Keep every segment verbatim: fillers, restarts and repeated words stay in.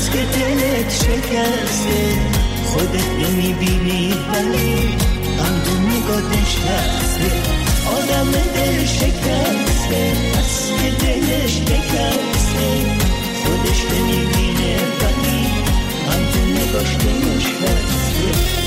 بس که دلت شکسته خودت نمیبینی ولی غم تو نگاه نشسته آدم دل شکسته بس که دلش شکسته خودش نمیبینه ولی غم تو نگاهش نشسته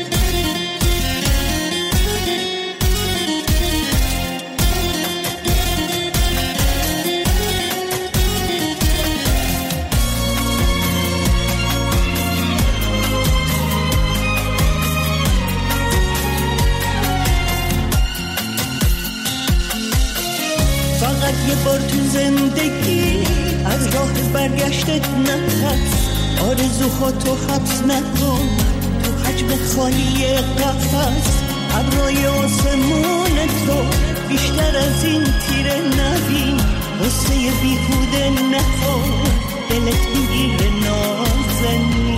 یه بار تو زندگی از راه برگشتت نترس آرزوهاتو حبس نکن تو حجم خالی قفس ابرای آسمون تو بیشتر از این تیره نبین غصه بیهوده نخور دلت میگیره نازنین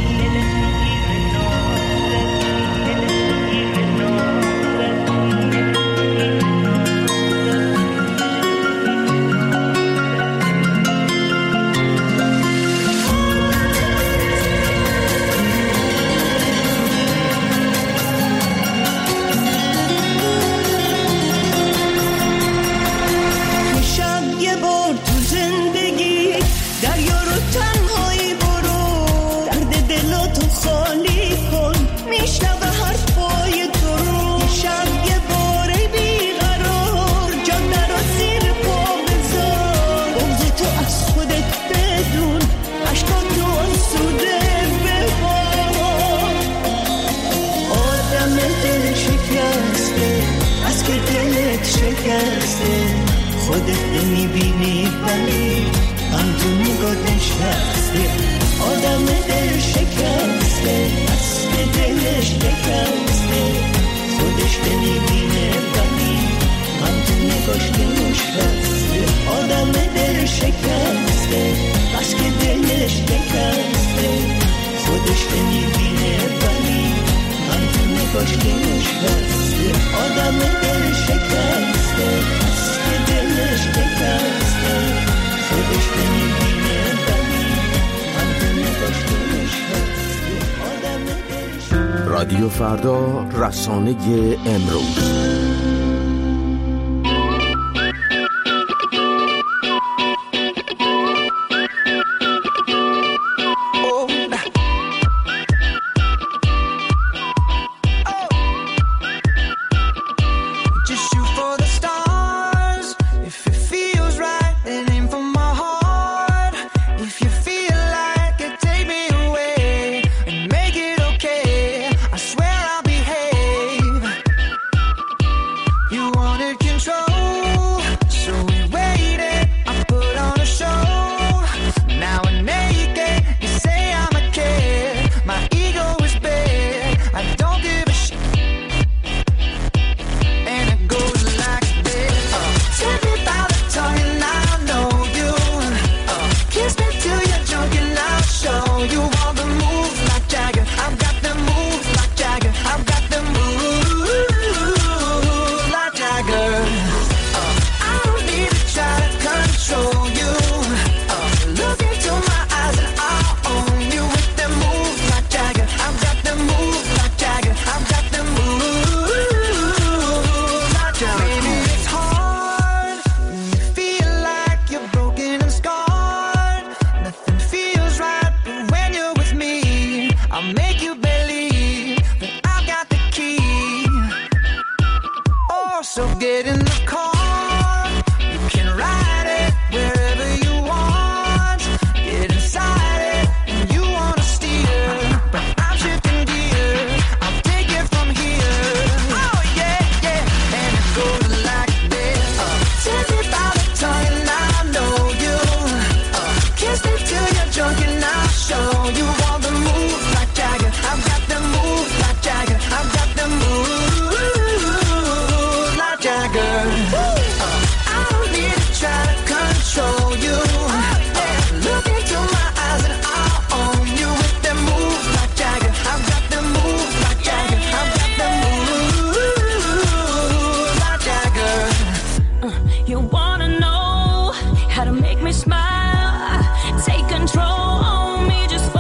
خودت نمیبینی ولی غم تو نگاه نشسته آدم دل شکسته بس که دلش شکسته خودش نمیبینه ولی غم تو نگاهش نشسته آدم دل شکسته بس که دلش شکسته خودش نمیبینه ولی غم تو نگاهش نشسته آدم دل شکسته دلش بکسته خودش نمیبینه ولی هم تو نگاش نشسته آدم دلش. رادیو فردا، رسانه امروز. How to make me smile, take control on me, just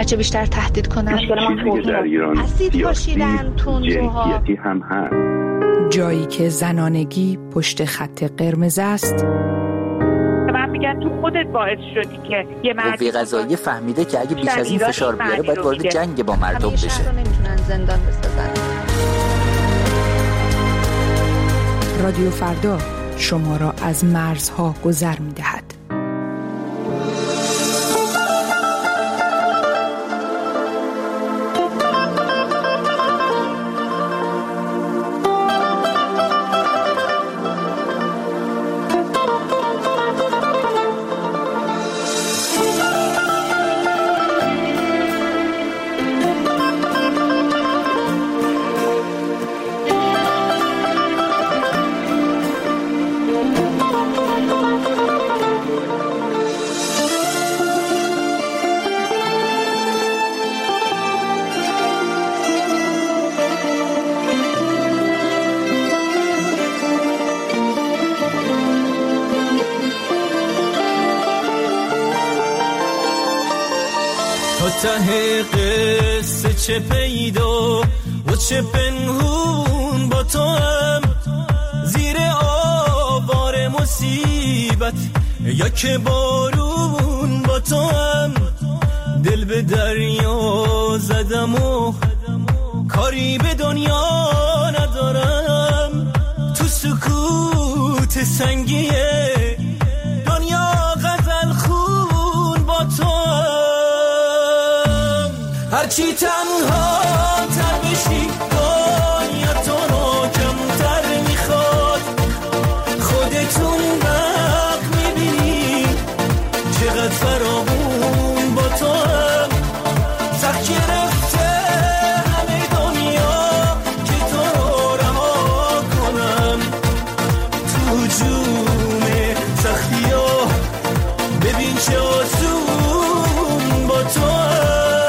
هرچه بیشتر تهدید کنن. مشکل ما توهین اسید پاشیدن، تندروها هم هست. جایی که زنانگی پشت خط قرمز است. من میگن تو خودت باعث شدی که یه مرد قوه قضاییه فهمیده که اگه بیش از این فشار بیاره باید وارد جنگ با مردم بشه. شهر رو نمیتونن زندان بسازن. رادیو فردا شما را از مرزها گذر می‌دهد. ته قصه چه پیدا و چه پنهون با تو هم، زیر آوار مصیبت یا که بارون با تو هم، دل به دریا زدم و کاری به دنیا ندارم، تو سکوت سنگیه دنیا غزل خون با تو هم. هرچی تنها تر بشی دنیا تو رو کمتر میخواد، خودتون وقت میبینی چقدر فراغون با تو هم، سخت گرفته همه دنیا که تو رو رها کنم، تو جون سختی ها ببین چه آسون با تو هم.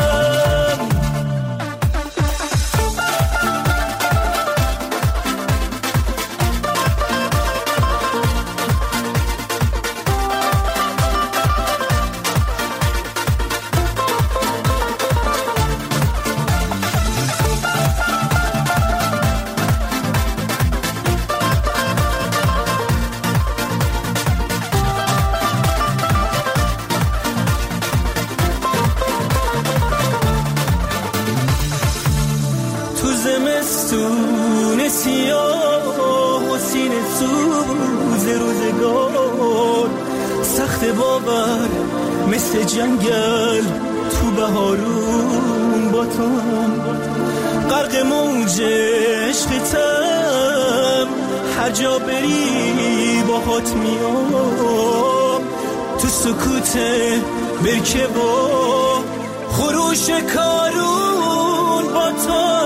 زمستون سیاه و سینه سوز روزگار، سخت باور مثل جنگل تو بهارون با تو هم، غرق موج عشقتم هر جا بری باهات میام، تو سکوت برکه با خروش کارون با تو.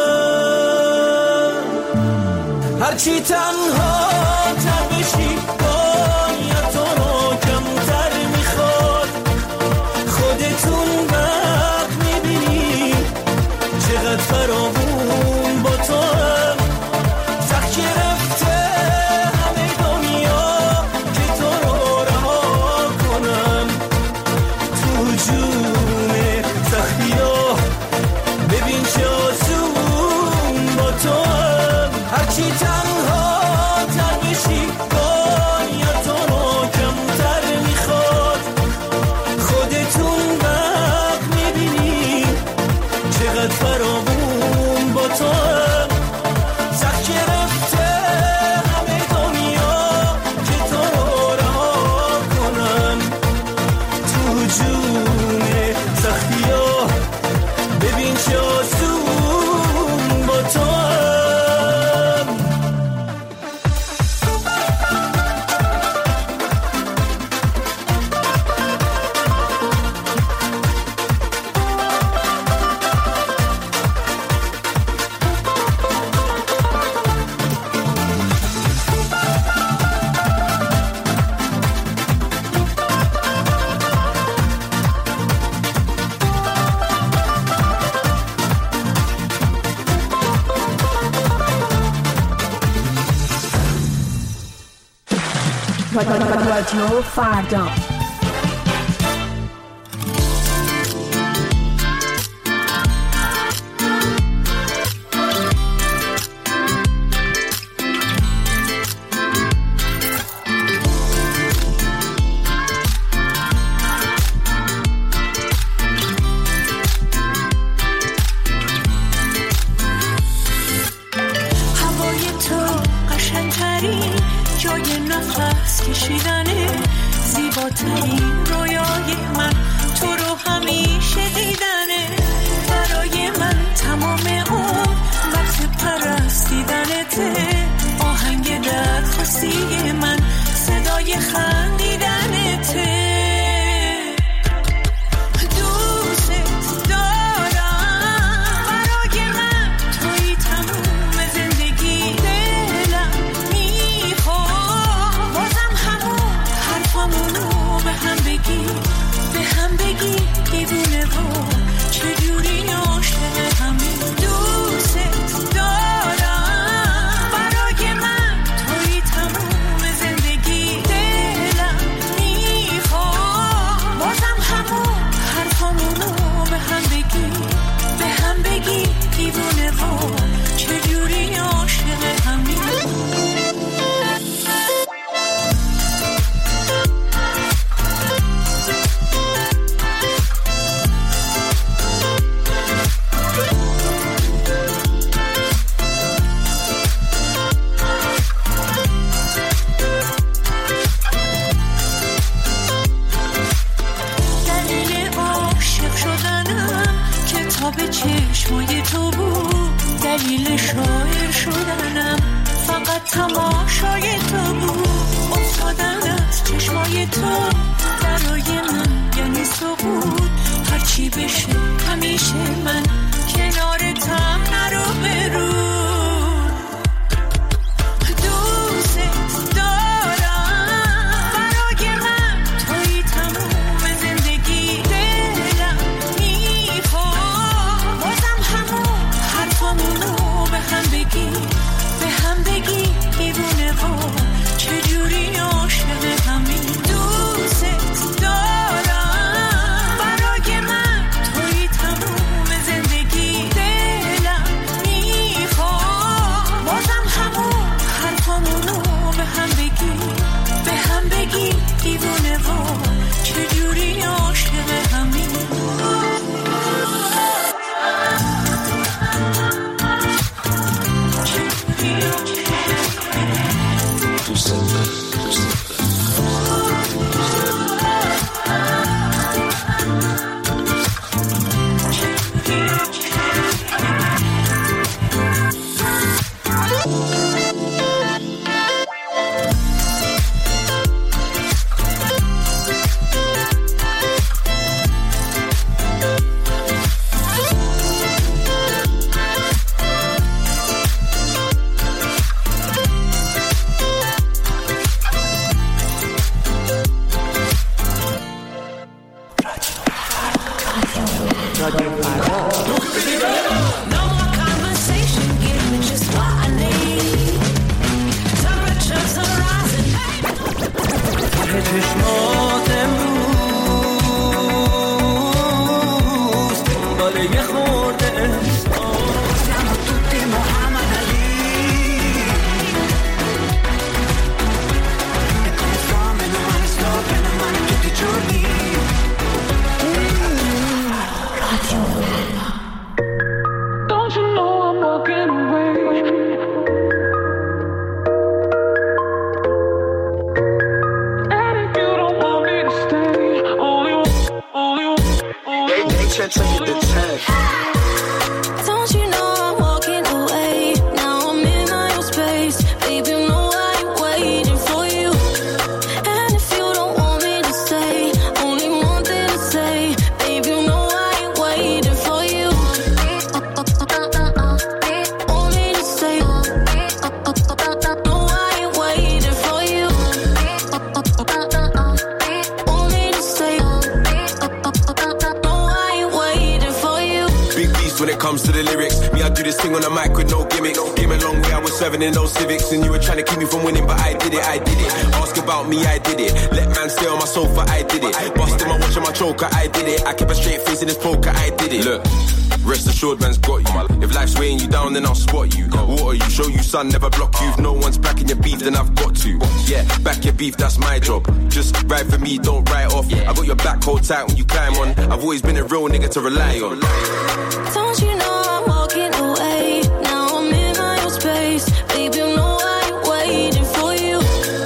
هرچی تنها تر بشی دنیا تو رو کمتر میخواد، خودتون وقت میبینی چقدر فراغون با تو هم، سخت گرفته همه دنیا که تو رو رها کنم، تو جون سختی ها ببین چه آسون با تو هم. هرچی تنها تر بشی دنیا تو رو کمتر میخواد، خودتون وقت میبینی چقدر فراغون با تو هم، سخت گرفته همه دنیا که تو رو رها کنم، تو جون سختی ها ببین چه آسون با تو هم. رادیو فردا خواب چشمای تو بود، دلیل شاعر شدنم فقط تماشای تو بود. افتادن از چشمای تو برای من یعنی سقوط. هرچی بشه همیشه من کنارتم نرو برو. In those civics and you were trying to keep me from winning, but I did it, I did it. Ask about me, I did it. Let man stay on my sofa, I did it. Busting my watch on my choker, I did it. I kept a straight face in this poker, I did it. Look, rest assured man's got you. If life's weighing you down, then I'll spot you. Water you, show you sun, never block you. If no one's backing your beef, then I've got to. Yeah, back your beef, that's my job. Just ride for me, don't write off. I got your back, hold tight when you climb on. I've always been a real nigga to rely on. Don't you know I'm walking away? Now I'm in my own space. Baby, you know I ain't waiting for you.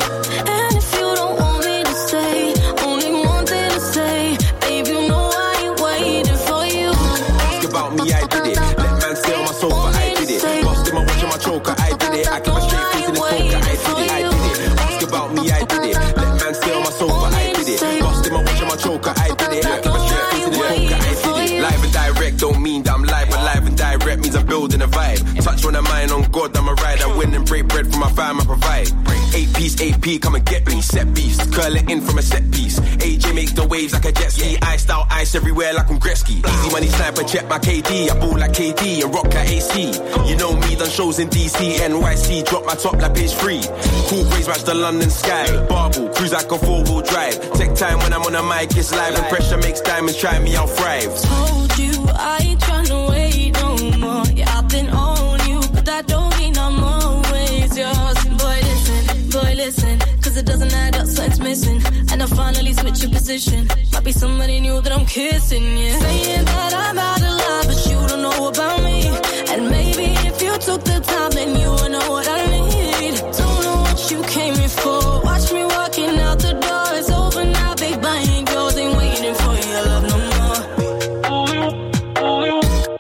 And if you don't want me to stay, only one thing to say. Baby, you know I ain't waiting for you. Ask about me, I did it. Let man stay on my sofa, I did it. Busting my watch on my choker, I did it. I keep a straight face in this poker, I did it, I did it. Ask about me, I did it. Let man stay on my sofa, I did it. Busting my watch on my choker, I did it. I keep a straight face in this poker, I did it. Live and direct don't mean that I'm live, but live and direct means I'm building a vibe. Touch on a mind, on God, I'm a ride. I win and break bread for my fam, I provide. Eight piece, A P, come and get me. Set beast, curl it in from a set piece. A J make the waves like a jet ski. Iced out ice everywhere like I'm Gretzky. Easy money sniper, check my K D. I ball like K D and rock like A C. You know me, done shows in D C, N Y C. Drop my top like page three. Cool breeze match the London sky. Barbell, cruise like a four-wheel drive. Take time when I'm on a mic, it's live. And pressure makes diamonds, try me, I'll thrive. Told you I ain't tryna wait no more. Yeah, I've been on you, but that don't mean I'm always yours. Boy, listen, boy, listen, cause it doesn't add up, something's missing. And I finally switch your position. Might be somebody new that I'm kissing, yeah. Saying that I'm out of love, but you don't know about me. And maybe if you took the time, then you would know what I need. Don't know what you came here for. Watch me walking out the door. It's over now, babe, I ain't yours. Ain't waiting for your love no more.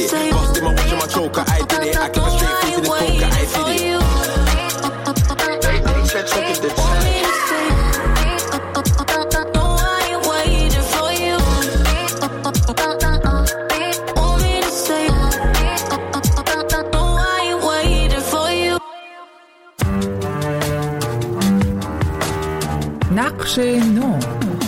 it. Lost in my watch and my choker, I did it. I came straight through to this poker, I did it. They check check it the time. نقش نو.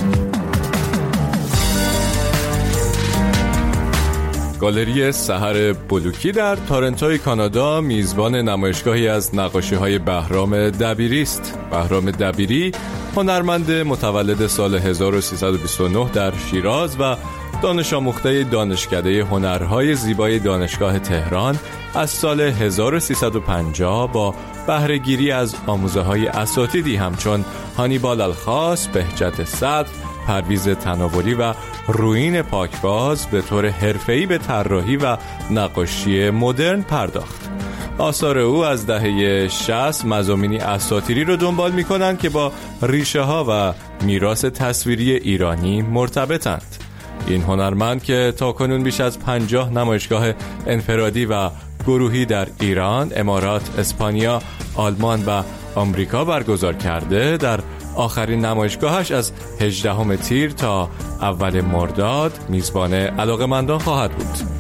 گالری سحر بلوکی در تورنتو کانادا میزبان نمایشگاهی از نقاشی‌های بهرام دبیری است. بهرام دبیری هنرمند متولد سال هزار و سیصد و بیست و نه در شیراز و دانش آموخته دانشکده هنرهای زیبای دانشگاه تهران از سال هزار و سیصد و پنجاه با بهره‌گیری از آموزه‌های اساتیدی همچون هانیبال الخاص، بهجت صدر، پرویز تناولی و رویین پاکباز به طور حرفه‌ای به طراحی و نقاشی مدرن پرداخت. آثار او از دهه شصت مضامینی اساطیری رو دنبال می‌کنند که با ریشه‌ها و میراث تصویری ایرانی مرتبطند. این هنرمند که تاکنون بیش از پنجاه نمایشگاه انفرادی و گروهی در ایران، امارات، اسپانیا، آلمان و آمریکا برگزار کرده، در آخرین نمایشگاهش از هجدهم تیر تا اول مرداد میزبان علاقه‌مندان خواهد بود.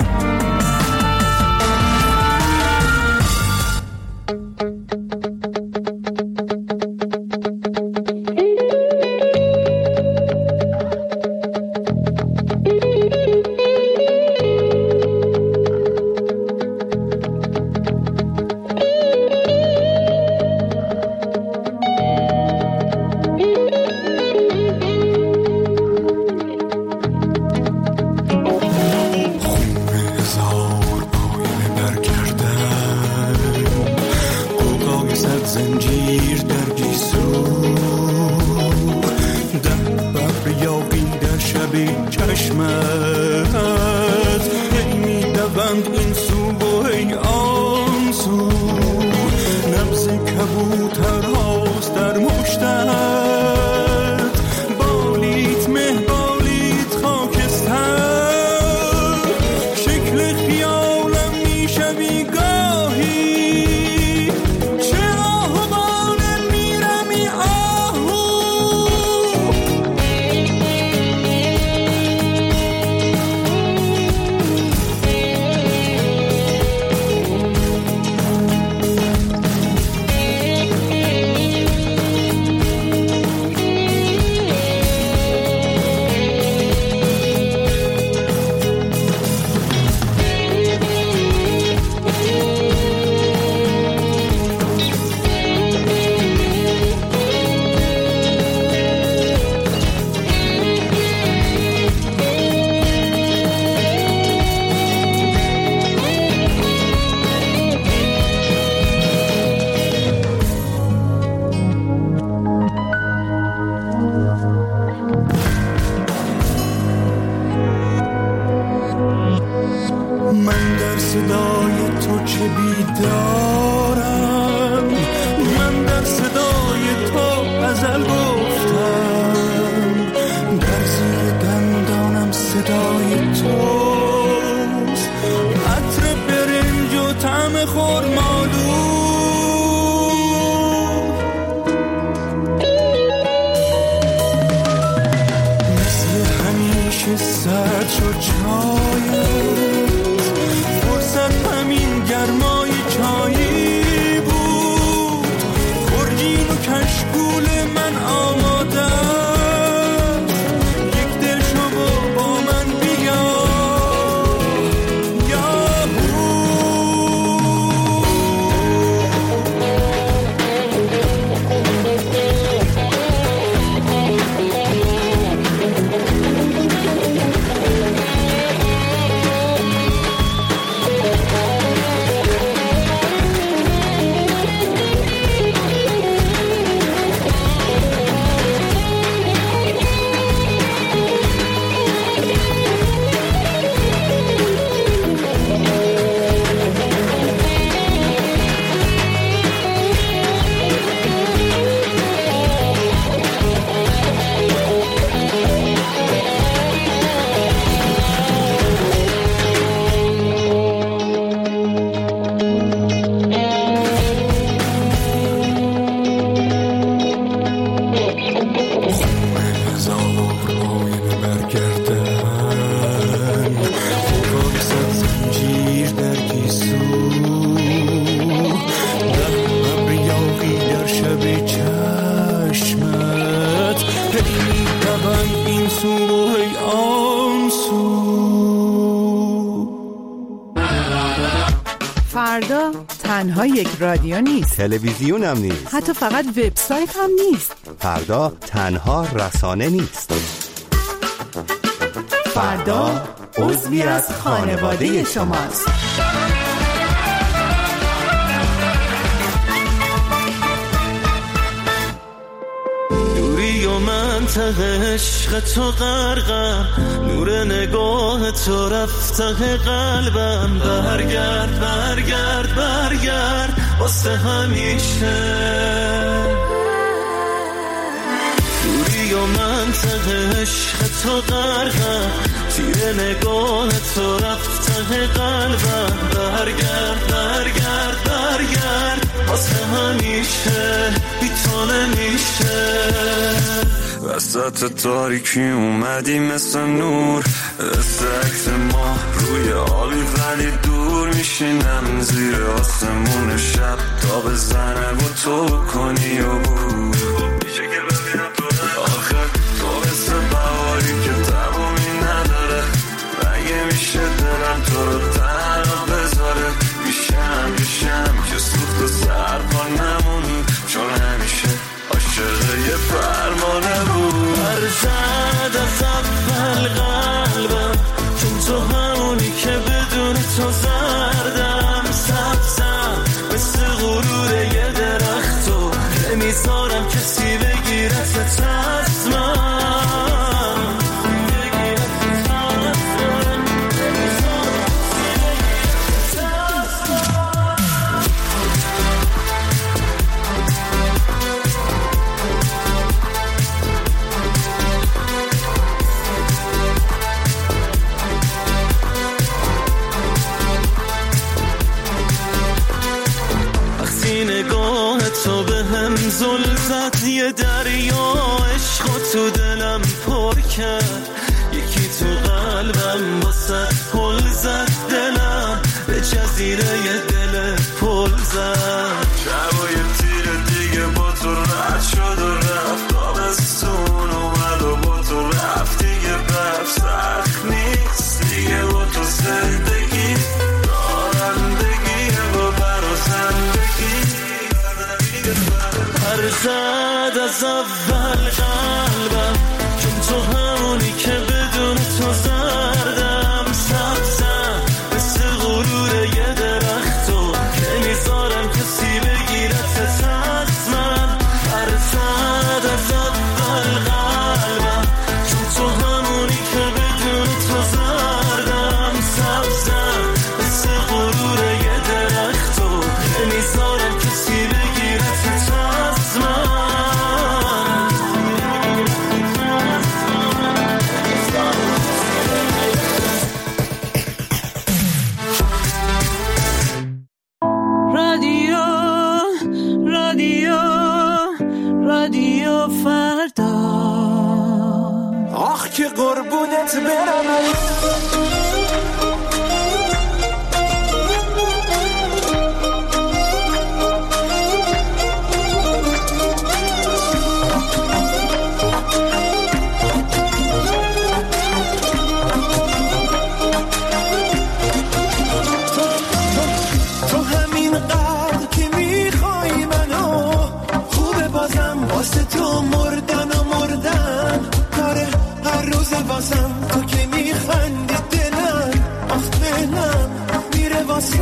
فردا تنها یک رادیو نیست، تلویزیون هم نیست، حتی فقط وبسایت هم نیست. فردا تنها رسانه نیست. فردا عضوی از خانواده شماست. دوری و منطقه عشق تو غرقم، نور نگاه تو رفته قلبم. برگرد برگرد برگرد واسه همیشه. دوری و منطقه عشق تو غرقم، تیر نگاه تو رفته قلبم. برگرد برگرد برگرد واسه همیشه، بی تو نمیشه. وسط تاریکی اومدی مثل نور، استعکس ما روی آبی ولی دور میشینم زیر آسمون شب تا بزنه و تو کنی و بود. میشه که ببینم تو آخر تو مثل بهاری که تمومی نداره. مگه میشه دلم تو رو تنها بذاره؟ میشم میشم که سوخت و سرپا نمونی، چون همیشه عاشق یه فرمانه بود. برزد از اول قلبم، چون تو همونی که بدون تو زردم. سبزم مثل غرور یه درخت و نمیذارم کسی بگیرت از من. تو به هم زل زد، یه دریا عشق تو دلم پر کرد. یکی تو قلبم واسه پل زد، دلم به جزیره یه دل پل زد. شبای تیر دیگه با تو رد شد و رفت، آبستون اومد و با تو رفت دیگه. برف سخت نیست دیگه با تو زندگی، دارندگیه با برا زندگی. برزد از اول قلبم، چون تو همونی که بدون تو زردم. سبزم مثل غرور یه درخت و نمیذارم کسی بگیرت از من. برزد از اول قلبم، چون تو همونی که بدون تو زردم. سبزم مثل غرور یه درخت و نمیذارم کسی بگیرت از من. رادیو رادیو رادیو فردا. آخ که قربونت برم. واسه تو مردن و مردن کاره هر روز واسم. تو که میخندی دلم آخ دلم میره واسط.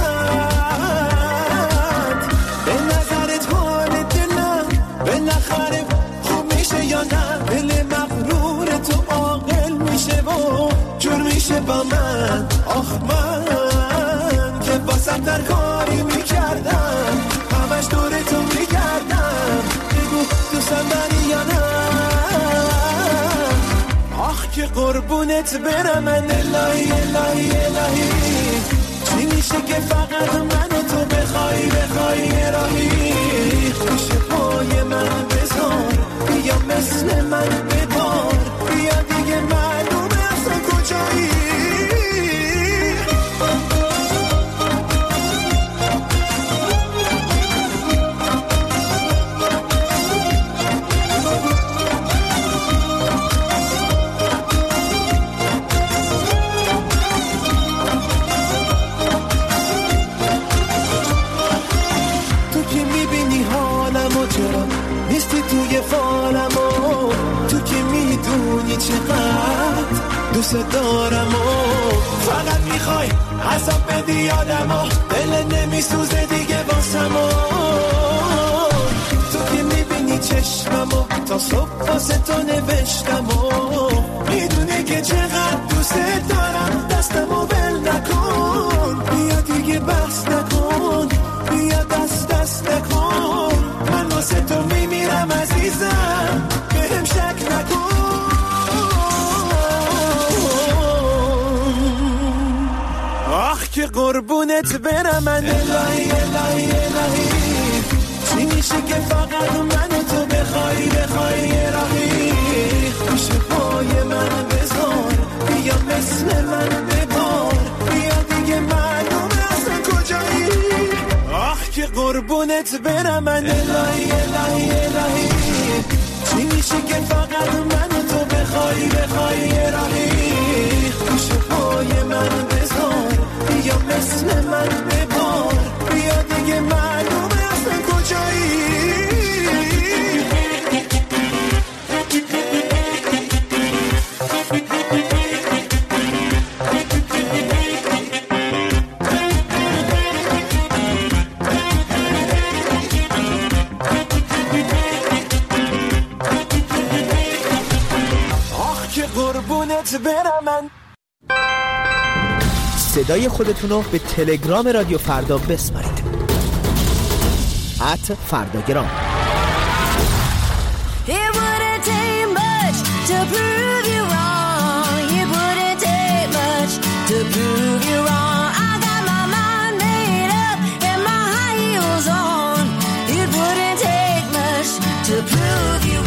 به نظرت حال دلم بالاخره خوب میشه یا نه؟ دل مغرور تو عاقل میشه و جور میشه با من. آخ من که واسم در کاری میکردم، همش دور تو میکردم. بگو دوستم داری یا نه؟ آخ که قربونت برم من. الهی الهی الهی چی میشه که فقط من تو بخوای بخوای راهی؟ پیش پای من بذار، بیا مثل من ببار، بیا دیگه معلومه اصلا کجایی. دوست دارم و فقط میخوای عذاب بدی یادمو دل نمیسوزه دیگه واسم و تو که میبینی چشممو تا صبح واسه تو نوشتم و میدونی که چقدر دوست دارم دستمو بل نکن بیا دیگه بحث نکن بیا دست دست نکن من واسه تو میمیرم عزیزم بهم شک نکن آخ که قربونت برم من الهی الهی الهی چی میشه که فقط من تو بخوای بخوای راهی پیش پای من بذار بیا مثل من ببار بیا دیگه معلومه اصلا کجایی آخ که قربونت برم من الهی الهی الهی چی میشه که فقط من تو بخوای بخوای راهی پیش پای من بذار بیا مثل من ببار بیا دیگه معلومه اصلا کجایی آخ که قربونت برم من صدای خودتون رو به تلگرام رادیو فردا بسپارید ات فرداگرام. It wouldn't take much to prove you wrong. It wouldn't take much to prove you wrong. I got my mind made up and my high heels on. It wouldn't take much to prove you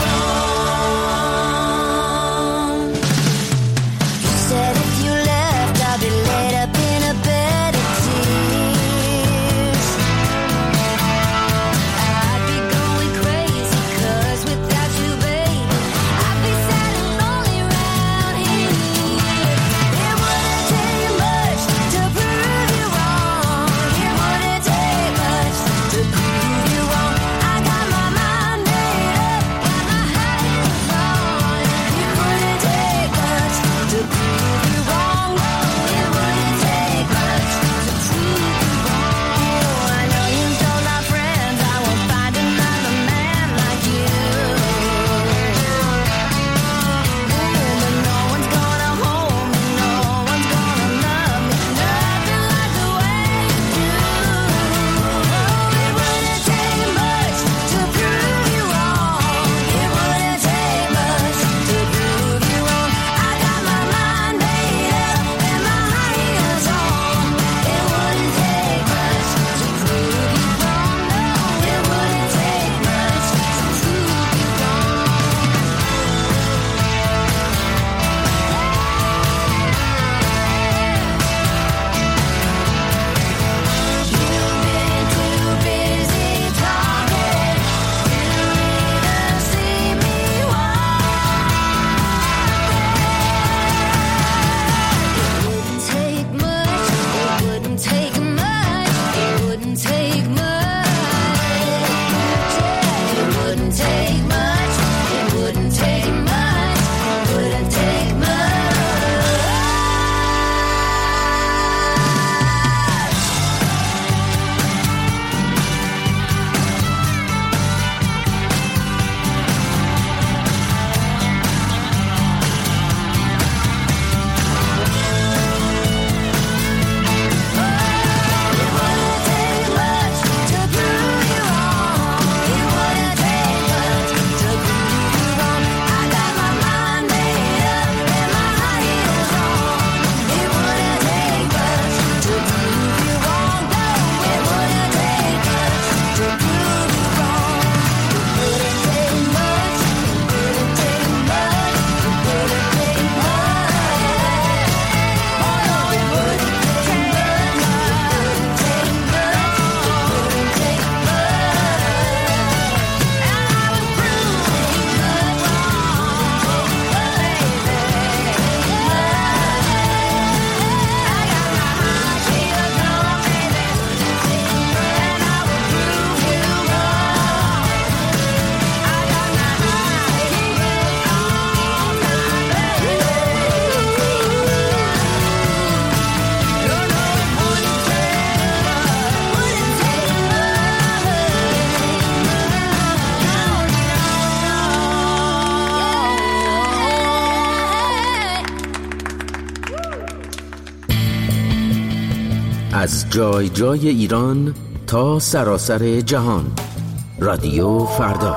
wrong. You said if you left I'd be laid up in a bed of tears. I'd be gone جای جای ایران تا سراسر جهان. رادیو فردا.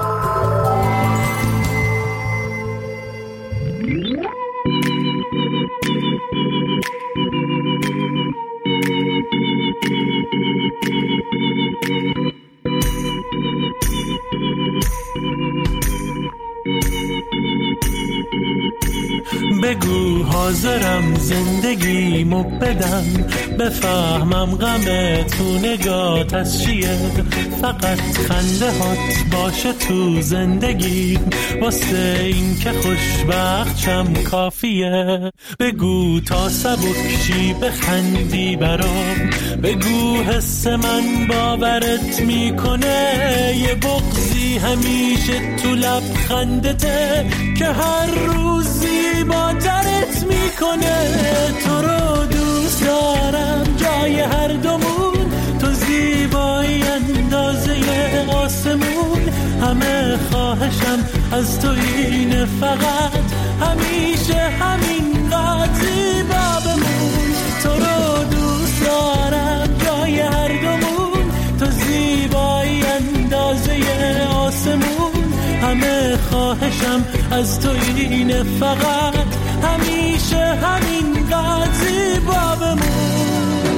بگو حاضرم زندگیمو بدم، بفهمم غم تو نگات از چیه، فقط خنده هات باشه تو زندگی، واسه این که خوشبخت شم کافیه. بگو تا سبکشی بخندی برام، بگو حس من باورت میکنه، یه بغضی همیشه تو لبخندته که هر روزی با درت میکنه. تو رو دوست دارم جای هر دومون، تو زیبایی اندازه آسمون، همه خواهشم از تو اینه فقط همیشه همین قد زیبا بمون. تو رو دوست دارم جای هر دومون، تو زیبایی اندازه آسمون، همه خواهشم از تو اینه فقط همیشه همین قد زیبا بمون.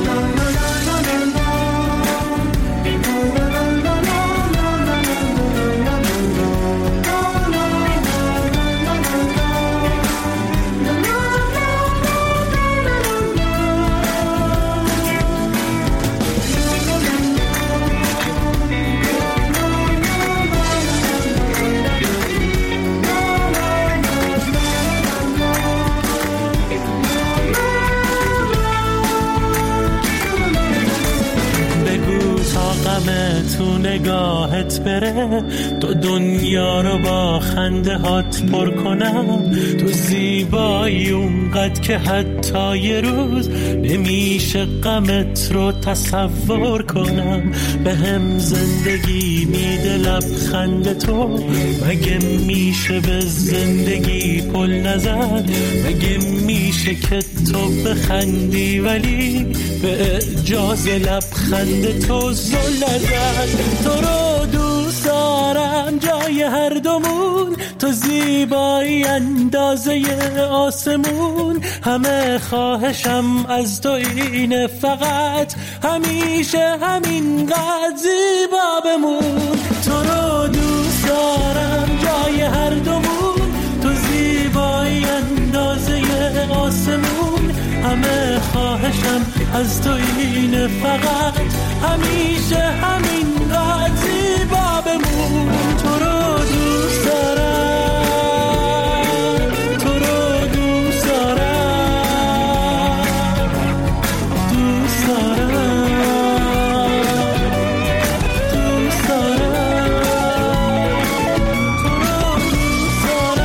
تو نگاهت بره، تو دنیا رو با خنده هات پر کنم، تو زیبایی اونقدر که حتی یه روز نمیشه غمت رو تصور کنم. به هم زندگی میده لبخند تو، مگه میشه به زندگی پل نزد، مگه میشه که تو بخندی ولی به اجاز لبخند تو زل نزد. تو رو دوست دارم جای هر دومون، تو زیبایی اندازه آسمون، همه خواهشم از تو اینه فقط همیشه همین قد زیبا بمون. تو رو دوست دارم جای هر دومون، تو زیبایی اندازه آسمون، همه خواهشم از تو اینه فقط همیشه همین قد زیبا بمون. تو رو دوست دارم، تو رو دوست دارم، دوست دارم، دوست دارم، تو رو دوست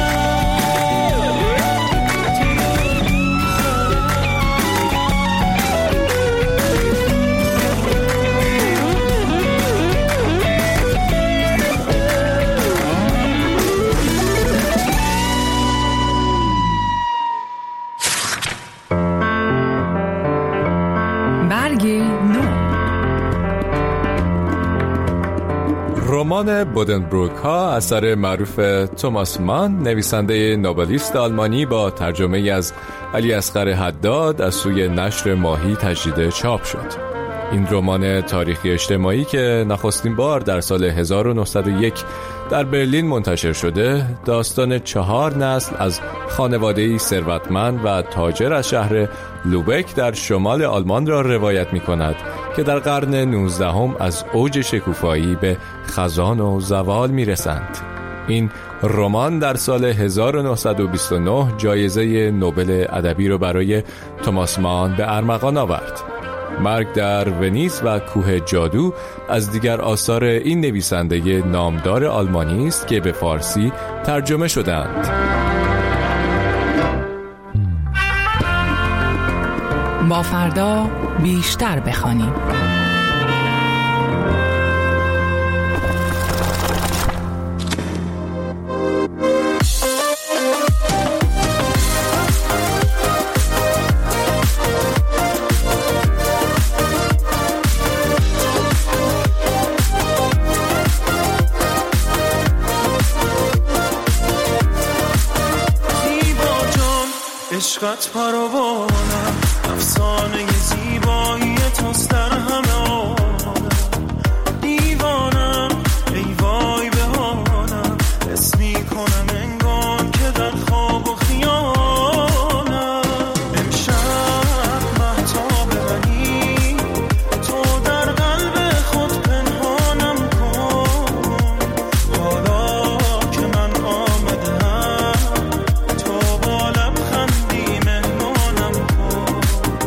رمان بودنبروک ها اثر معروف توماس مان، نویسنده نوبلیست آلمانی، با ترجمه از علی اصغر حداد از سوی نشر ماهی تجدید چاپ شد. این رمان تاریخی اجتماعی که نخستین بار در سال هزار و نهصد و یک در برلین منتشر شده، داستان چهار نسل از خانواده‌ای ثروتمند و تاجر از شهر لوبک در شمال آلمان را روایت می کند که در قرن نوزدهم از اوج شکوفایی به خزان و زوال می رسند. این رمان در سال هزار و نهصد و بیست و نه جایزه نوبل ادبی را برای توماس مان به ارمغان آورد. مرگ در ونیز و کوه جادو از دیگر آثار این نویسنده نامدار آلمانی است که به فارسی ترجمه شدند. با فردا بیشتر بخوانیم. عشقت پروانم، افسانه زیبایی توست در همه عالم. دیوانم ای وای بهانم، حس میکنم انگار که در خواب و خیالم. امشب مهتاب منی، تو در قلب خود پنهانم کن. حالا که من آمدم، تو با لبخندی مهمانم کن.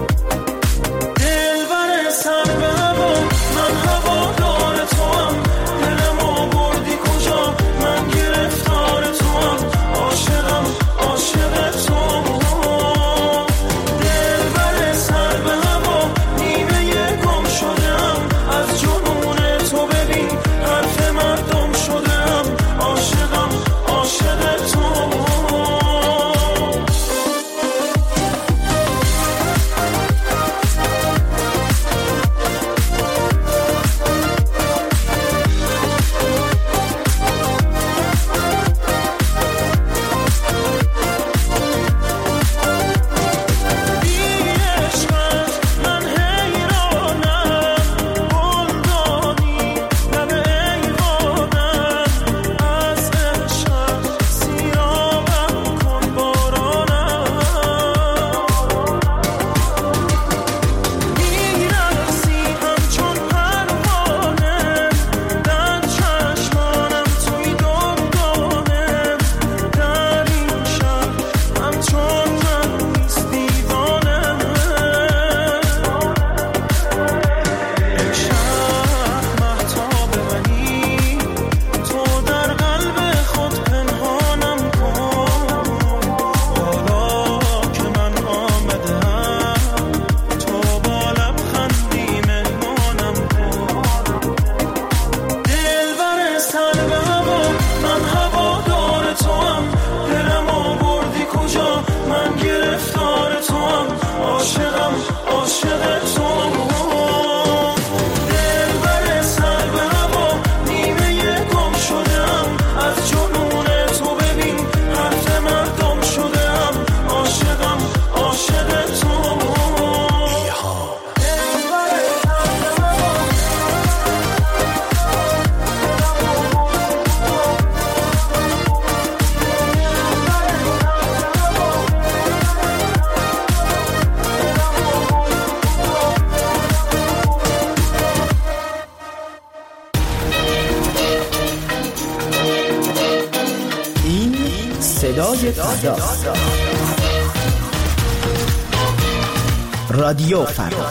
دلبر سر به هوا، من هوادار توام. دلمو بردی کجا، من گرفتار توام. عاشقم عاشق توام. دلبر سر به هوا، نیمه گم شدم. از جنون تو ببین حرف مردم شدم. عاشقم عاشق توام. من حیرانم، گل دادی لب ایوانم. از عشق سیرابم کن بارانم. میرسی همچون پروانه، در چشمانم توی دردانه. در این شهر همچون من نیست دیوانه. امشب مهتاب منی، تو در قلب خود پنهانم کن. حالا که من آمدم، تو با لبخندی مهمانم کن. دلبر سر به هوا، من هوادار توام. دلمو بردی کجا، من گرفتار توام. عاشقم عاشق توام. دلبر سر به هوا، نیمه گم شدم. از جنون تو ببین حرف مردم شدم. عاشقم عاشق توام. این صدای فردا، رادیو فردا.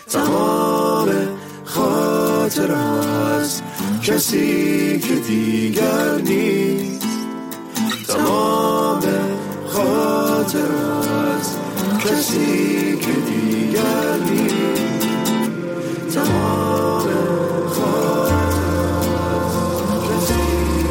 تمام خاطره از کسی که دیگر نیست، تمام خاطره از کسی که دیگر نیست، تمام خاطره از کسی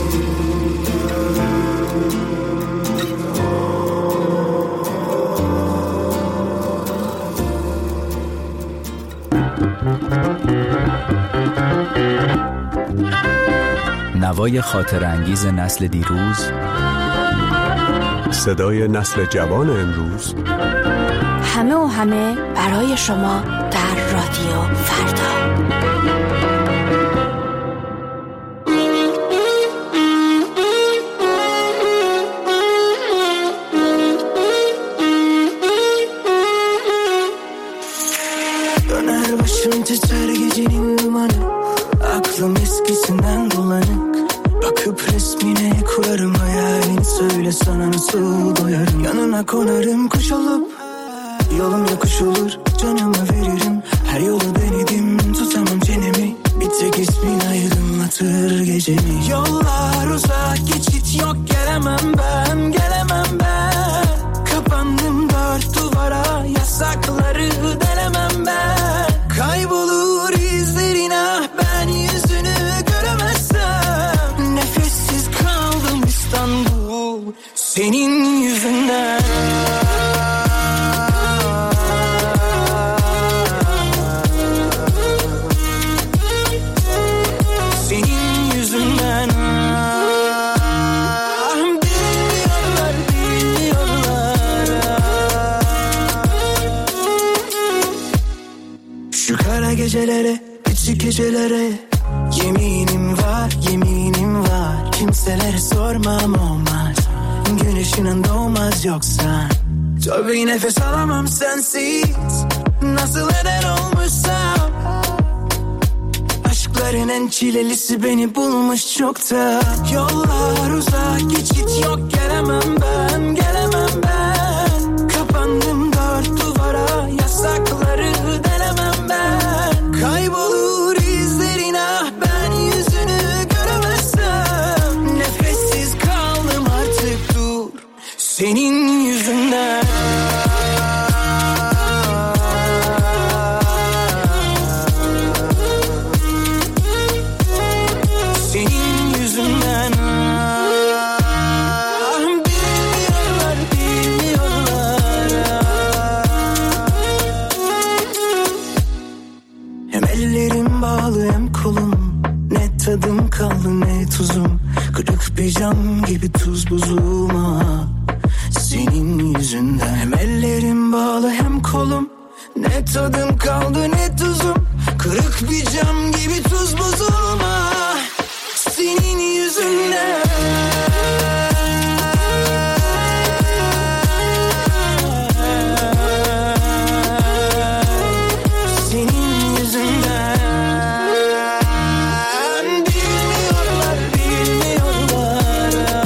نوای خاطر انگیز نسل دیروز، صدای نسل جوان امروز، همه و همه برای شما در رادیو فردا. Döner başım titrer gecenin dumanı, aklım eskisinden bulanık. Bakıp resmine kurarım hayalini, söyle sana nasıl doyarım. Yanına konarım kuş olup, yolum yokuş olur, canımı veririm. Her yolu denedim, tutamam çenemi, bir tek ismin aydınlatır gecemi. Yollar uzak, geçit yok, gelemem ben, gelemem ben. Kapandım dört duvara, yasakları denemem ben. Kaybolur izlerin, ah ben yüzünü göremezsem. Nefessiz kaldım İstanbul, senin yüzünden. Senin yüzünden. Ah, bilmiyorlar, bilmiyorlar. Şu kara gecelere, küçük gecelere yeminim var, yeminim var. Kimselere sormam olmaz, gün ışığın doğmaz yoksa. Tabii nefes alamam sensiz, nasıl eder olmuşsam. Aşkların en çilelisi beni bulmuş çoktan. Yollar uzak, geçit yok, gelemem ben, gelemem ben. Kapandım dört duvara, yasakları denemem ben. Kaybolur izlerin, ah ben yüzünü göremezsem. Nefessiz kaldım artık, dur senin yüzünden. Senin yüzünden. Ah, bilmiyorlar, bilmiyorlar. Hem ellerim bağlı hem kolum, ne tadım kaldı ne tuzum. Kırık bir cam gibi tuz buzuma, senin yüzünden. Hem ellerim bağlı hem kolum, ne tadım kaldı ne tuzum. Kırık bir cam gibi tuz buzuma, senin yüzünden. Senin yüzünden. Bilmiyorlar, bilmiyorlar.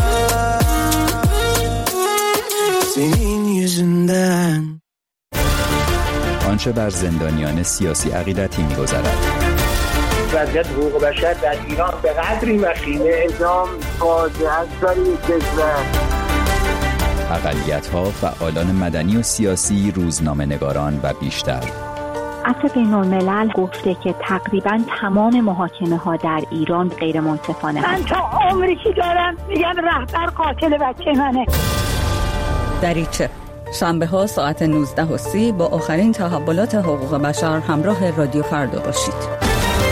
Senin yüzünden. آنچه بر زندانیان سیاسی عقیدتی می‌گذرد. وضعیت حقوق بشر در ایران به قدری وخیمه، اعدام فاجعه است برای کشور. اقلیت‌ها، فعالان مدنی و سیاسی، روزنامه‌نگاران و بیشتر. عفو بین‌الملل گفته که تقریباً تمام محاکمه‌ها در ایران غیر منصفانه من تا عمری که دارم میگم رهبر قاتل بچه منه. دریچه شنبه ها ساعت نوزده و سی با آخرین تحولات حقوق بشر همراه رادیو فردا باشید.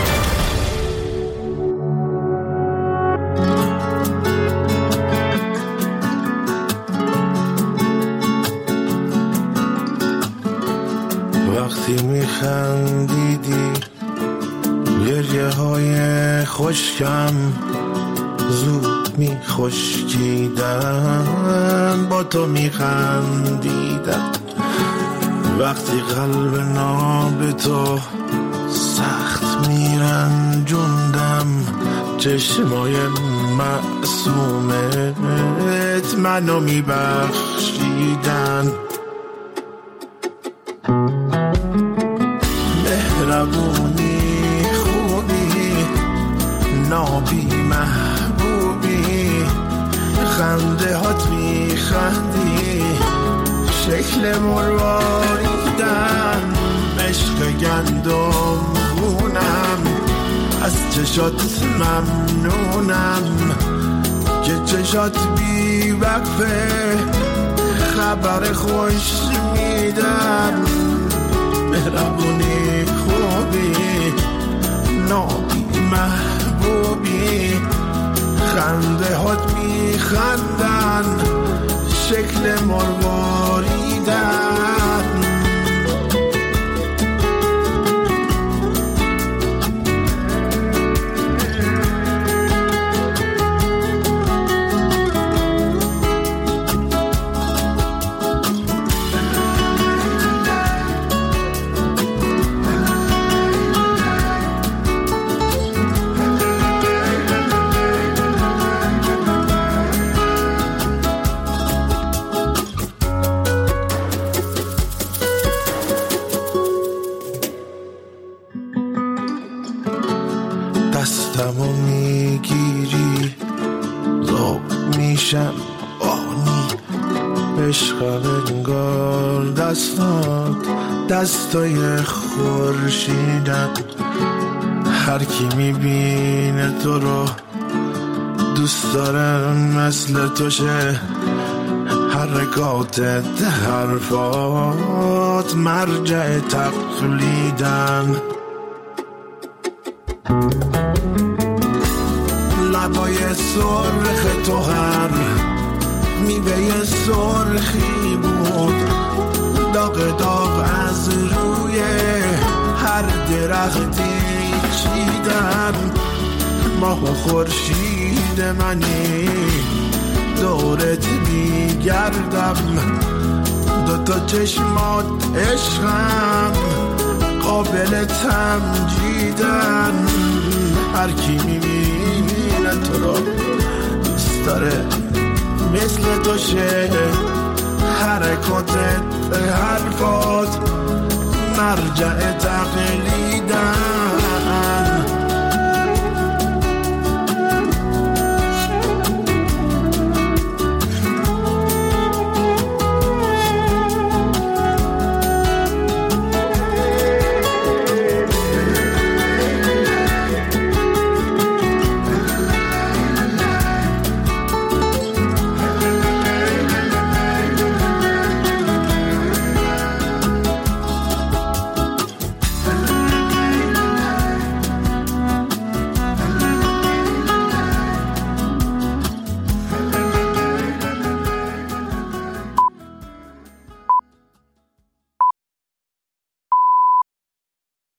وقتی میخندیدی گریه های خشکم زود میخشکیدن، با تو میخندیدم. وقتی قلب ناب تو سخت میرنجوندم، چشمای معصومت منو میبخشیدن. مهربونی خوبی نابی محبوبی خنده هات میخندی شکل مرواریدن عشق گندم گونم از چشات ممنونم که چشات بی وقفه خبر خوش میدن مهربونی خوبی نابی محبوبی خنده هات میخندن شکل مرواریدن دستمو میگیری ذوق میشم آنی عشق انگار دستات دستای خورشیدن هر کی میبینه تو رو دوست داره مثل تو شه حرکاتت حرفات مرجع تقلیدن لبای سرخ تو هر میوه سرخی بود داغ داغ از روی هر درختی چیدن ماه و خورشید منی دورت میگردم دوتا چشمات عشقم قابل تمجیدن هر کی میبینه تو رو دوست داره مثل تو شه حرکاتت حرفات مرجع تقلیدن